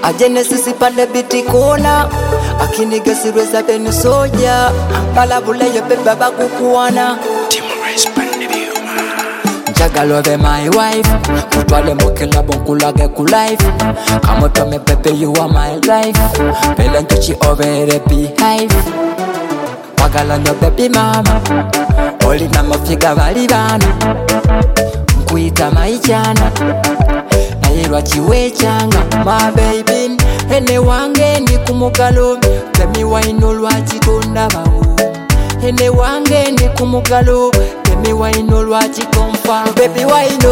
A Genesis pande biti kona akinigesi reza benu soja balabula yo beba bakukuwana Timores pande bioma Njagalo be my wife kutwale mokela bonkulage ku life kama tome pepe you are my life pele ntuchi over the beehive wagala no baby mama oli na mafiga bali bana nkuita maijana Nayirwa chiwe changa my baby ene wange ndi kumugalo temi waino lwachi tonda bawo ene wange ndi kumugalo temi waino lwachi komfa baby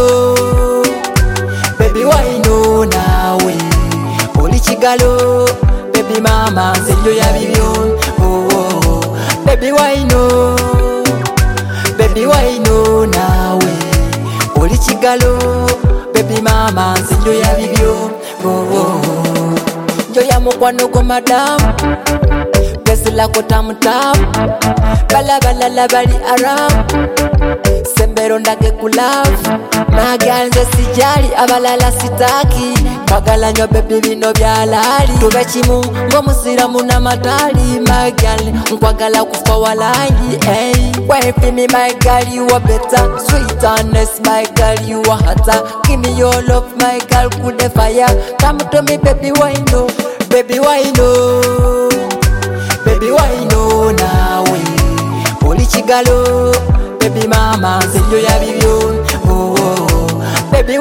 waino nawe oli chigalo baby mama nzenyo ya bibyo oh baby waino nawe oli chigalo baby mama nzenyo ya bibyo oh Yo ya mukwano ko madam Bless la ko tam tam Bala bala la bali aram Sembero ndage kulove My girl nze sijali abalala sitaki Bagala nyo baby bino byalali Tubechimu ngo musiramu na matali My girl nkwagala kufa walangi hey. Wife me my girl you are better Sweet honest my girl you are hotter Give me your love my girl cool the fire Come to me baby waino Baby waino nawe oli chigalo baby mama nzenyo ya bibyo oh baby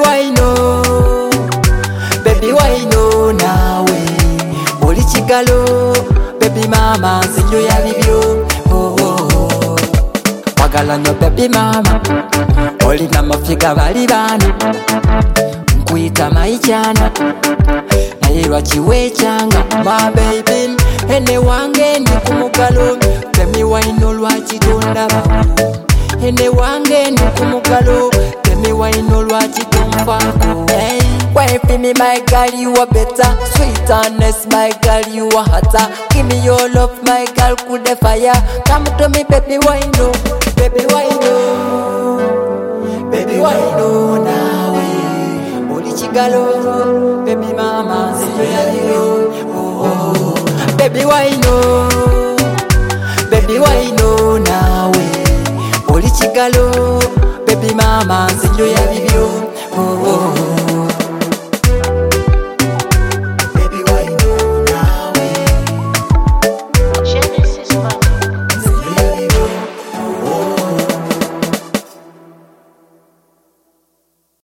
waino nawe oli chigalo baby mama nzenyo ya bibyo oh wagala no baby mama oli na mafiga bali bana nkuita maijana Nayirwa chiwe changa my baby ene wange ndi kumugalo temi waino lwachi tonda bawo ene wange ndi kumugalo temi waino lwachi tomfako hey. Wife me my girl you are better Sweet honest my girl you are hotter Give me your love my girl cool the fire Come to me baby waino nawe oli chigalo baby mama nzenyo ya bibyo oh baby waino nawe oli chigalo baby mama nzenyo ya bibyo oh